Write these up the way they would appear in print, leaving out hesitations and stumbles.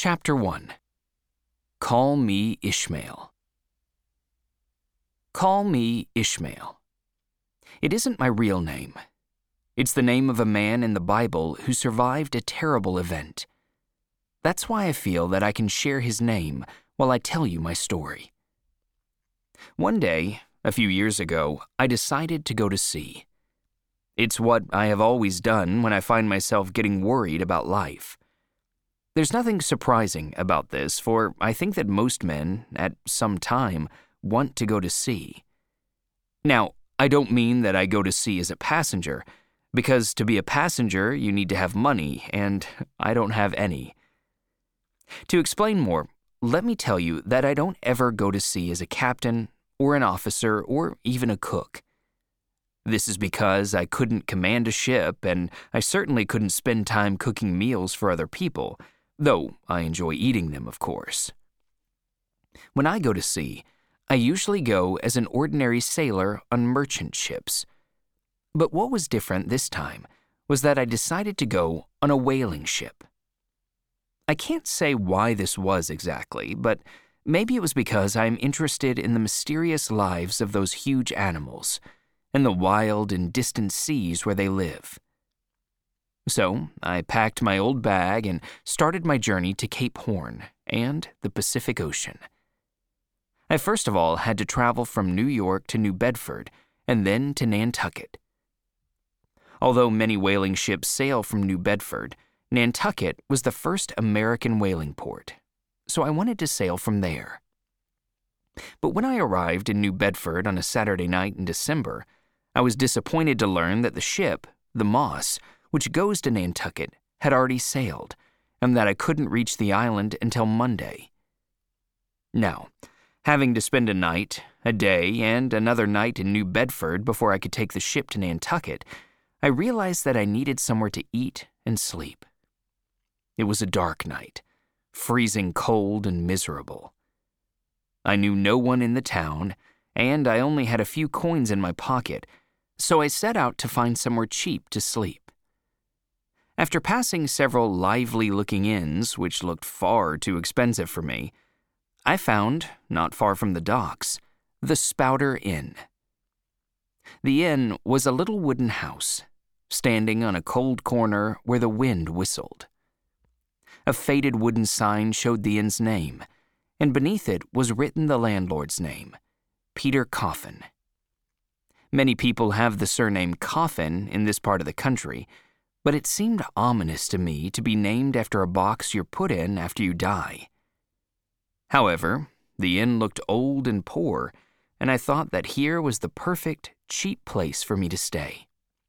Chapter 1. Call Me Ishmael. Call me Ishmael. It isn't my real name. It's the name of a man in the Bible who survived a terrible event. That's why I feel that I can share his name while I tell you my story. One day, a few years ago, I decided to go to sea. It's what I have always done when I find myself getting worried about life. There's nothing surprising about this, for I think that most men, at some time, want to go to sea. Now, I don't mean that I go to sea as a passenger, because to be a passenger you need to have money, and I don't have any. To explain more, let me tell you that I don't ever go to sea as a captain, or an officer, or even a cook. This is because I couldn't command a ship, and I certainly couldn't spend time cooking meals for other people, though I enjoy eating them, of course. When I go to sea, I usually go as an ordinary sailor on merchant ships. But what was different this time was that I decided to go on a whaling ship. I can't say why this was exactly, but maybe it was because I am interested in the mysterious lives of those huge animals and the wild and distant seas where they live. So I packed my old bag and started my journey to Cape Horn and the Pacific Ocean. I first of all had to travel from New York to New Bedford and then to Nantucket. Although many whaling ships sail from New Bedford, Nantucket was the first American whaling port, so I wanted to sail from there. But when I arrived in New Bedford on a Saturday night in December, I was disappointed to learn that the ship, the Moss, which goes to Nantucket, had already sailed, and that I couldn't reach the island until Monday. Now, having to spend a night, a day, and another night in New Bedford before I could take the ship to Nantucket, I realized that I needed somewhere to eat and sleep. It was a dark night, freezing cold and miserable. I knew no one in the town, and I only had a few coins in my pocket, so I set out to find somewhere cheap to sleep. After passing several lively-looking inns, which looked far too expensive for me, I found, not far from the docks, the Spouter Inn. The inn was a little wooden house, standing on a cold corner where the wind whistled. A faded wooden sign showed the inn's name, and beneath it was written the landlord's name, Peter Coffin. Many people have the surname Coffin in this part of the country, but it seemed ominous to me to be named after a box you're put in after you die. However, the inn looked old and poor, and I thought that here was the perfect, cheap place for me to stay.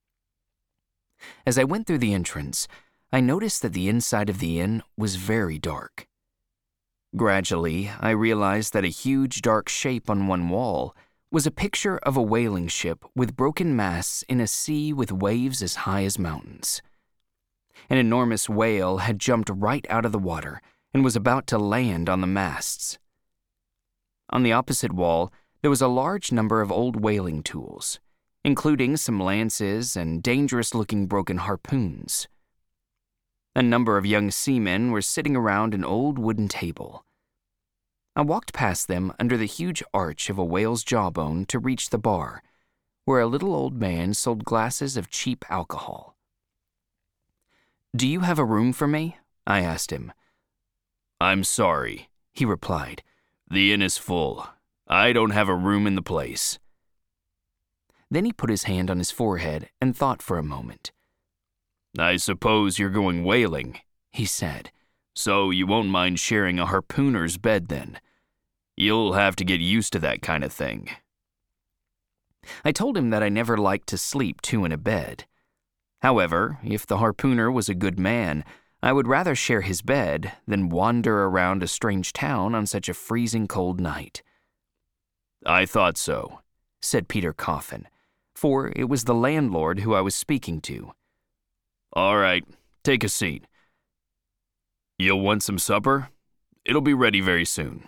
As I went through the entrance, I noticed that the inside of the inn was very dark. Gradually, I realized that a huge dark shape on one wall was a picture of a whaling ship with broken masts in a sea with waves as high as mountains. An enormous whale had jumped right out of the water and was about to land on the masts. On the opposite wall, there was a large number of old whaling tools, including some lances and dangerous-looking broken harpoons. A number of young seamen were sitting around an old wooden table. I walked past them under the huge arch of a whale's jawbone to reach the bar, where a little old man sold glasses of cheap alcohol. "Do you have a room for me?" I asked him. "I'm sorry," he replied. "The inn is full. I don't have a room in the place." Then he put his hand on his forehead and thought for a moment. "I suppose you're going whaling," he said. "So you won't mind sharing a harpooner's bed then. You'll have to get used to that kind of thing." I told him that I never liked to sleep two in a bed. However, if the harpooner was a good man, I would rather share his bed than wander around a strange town on such a freezing cold night. "I thought so," said Peter Coffin, for it was the landlord who I was speaking to. "All right, take a seat. You'll want some supper? It'll be ready very soon."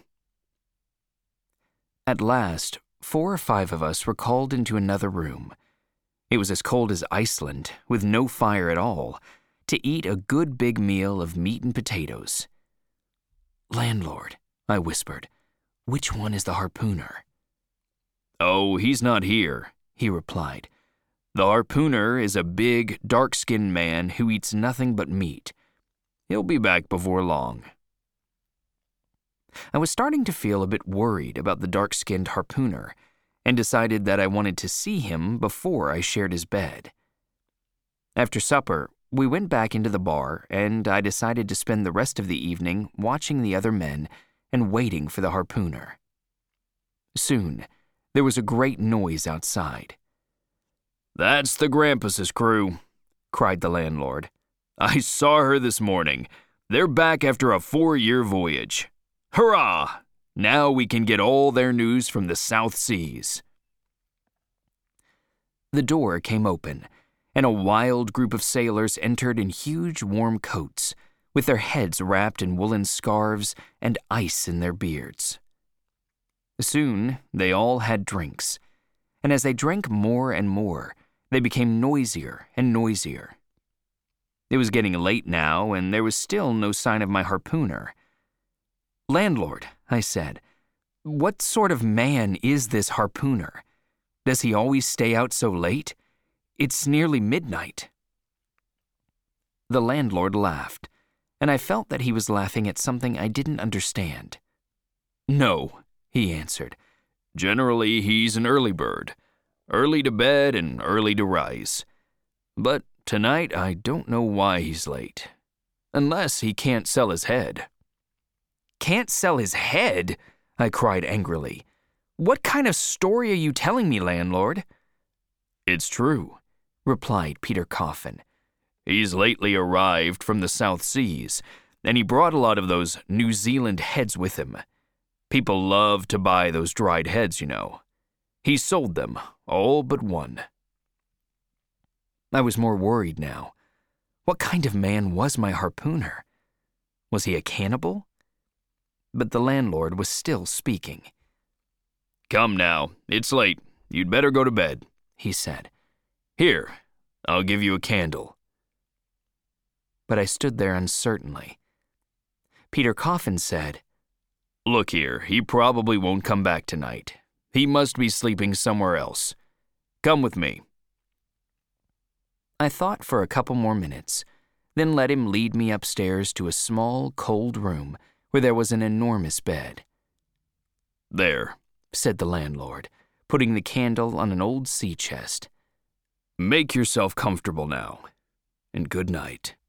At last, 4 or 5 of us were called into another room. It was as cold as Iceland, with no fire at all, to eat a good big meal of meat and potatoes. "Landlord," I whispered, "which one is the harpooner?" "Oh, he's not here," he replied. "The harpooner is a big, dark-skinned man who eats nothing but meat. He'll be back before long." I was starting to feel a bit worried about the dark-skinned harpooner and decided that I wanted to see him before I shared his bed. After supper, we went back into the bar, and I decided to spend the rest of the evening watching the other men and waiting for the harpooner. Soon, there was a great noise outside. "That's the Grampus's crew," cried the landlord. "I saw her this morning. They're back after a 4-year voyage. Hurrah! Now we can get all their news from the South Seas." The door came open, and a wild group of sailors entered in huge warm coats, with their heads wrapped in woolen scarves and ice in their beards. Soon, they all had drinks, and as they drank more and more, they became noisier and noisier. It was getting late now, and there was still no sign of my harpooner. "Landlord," I said, "what sort of man is this harpooner? Does he always stay out so late? It's nearly midnight." The landlord laughed, and I felt that he was laughing at something I didn't understand. "No," he answered. "Generally, he's an early bird. Early to bed and early to rise. But tonight I don't know why he's late. Unless he can't sell his head." "Can't sell his head?" I cried angrily. "What kind of story are you telling me, landlord?" "It's true," replied Peter Coffin. "He's lately arrived from the South Seas, and he brought a lot of those New Zealand heads with him. People love to buy those dried heads, you know. He sold them, all but one." I was more worried now. What kind of man was my harpooner? Was he a cannibal? But the landlord was still speaking. "Come now, it's late. You'd better go to bed," he said. "Here, I'll give you a candle." But I stood there uncertainly. Peter Coffin said, "Look here, he probably won't come back tonight. He must be sleeping somewhere else. Come with me." I thought for a couple more minutes, then let him lead me upstairs to a small, cold room where there was an enormous bed. "There," said the landlord, putting the candle on an old sea chest. "Make yourself comfortable now, and good night."